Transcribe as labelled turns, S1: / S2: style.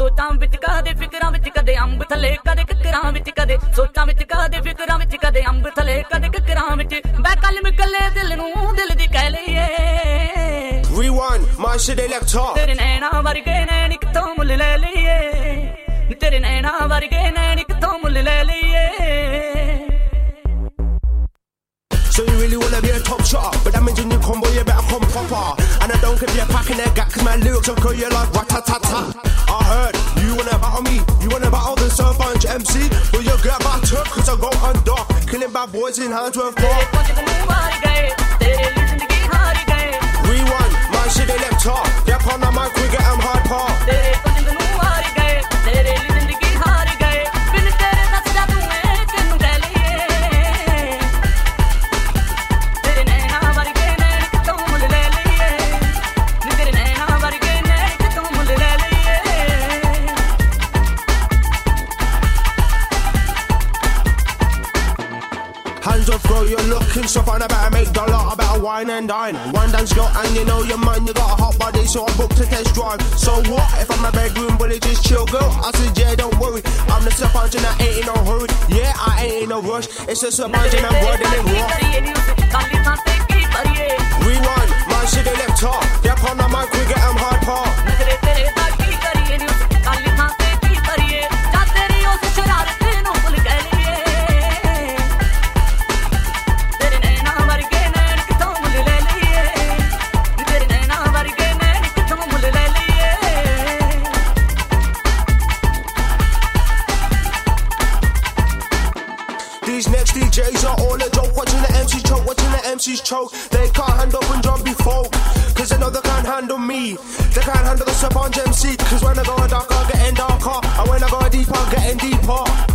S1: ਸੋਚਾਂ ਵਿੱਚ ਕਦੇ ਫਿਕਰਾਂ ਵਿੱਚ ਕਦੇ ਅੰਬ ਥੱਲੇ ਕਦੇ ਕਿਕਰਾਂ ਵਿੱਚ ਕਦੇ ਸੋਚਾਂ ਵਿੱਚ ਕਦੇ ਫਿਕਰਾਂ ਵਿੱਚ ਕਦੇ ਅੰਬ ਥੱਲੇ ਕਦੇ ਕਿਕਰਾਂ ਵਿੱਚ ਬੈ ਕੱਲ ਮਿਕਲੇ ਦਿਲ ਨੂੰ ਦਿਲ ਦੀ ਕਹਿ ਲਈਏ
S2: Rewind, my shit they left off.
S1: ਤੇਰੇ ਨੈਣਾ ਵਰਗੇ ਨੈਣ ਕਿਤੋਂ ਮੁੱਲ ਲੈ ਲਈਏ ਤੇਰੇ ਨੈਣਾ ਵਰਗੇ ਨੈਣ ਕਿਤੋਂ ਮੁੱਲ ਲੈ ਲਈਏ
S2: So you really wanna be a top shot, but that means in your combo you better come proper. And I don't care if you're packing that gat, cause my lyrics will call you like rat-tat-tat-tat. I heard you wanna battle me, you wanna battle the Surfunch MC, but you get battered cause I go under, killing bad boys in Handsworth Park. Rewind, my shit they left off. Get on the mic, we get them hard part. Hands up, girl, you're looking so fine. I better make dollar, I better wine and dine. One dance girl, and you know your man, you got a hot body, so I booked a test drive. So what if I'm a bedroom bully, just chill, girl? I said, yeah, don't worry. I'm the Surfunch and I ain't in no hurry. Yeah, I ain't in no rush. It's a Surfunch and I'm riding it raw. Rewind, my shit they left off. Get on the mic, we get them hard part. These next DJs are all a joke. Watching the MCs choke, watching the MCs choke. They can't handle Punjabi folk, cause they know they can't handle me. They can't handle the Surfunch MC, cause when I go dark, I'm getting darker, and when I go deep, I'm getting deeper.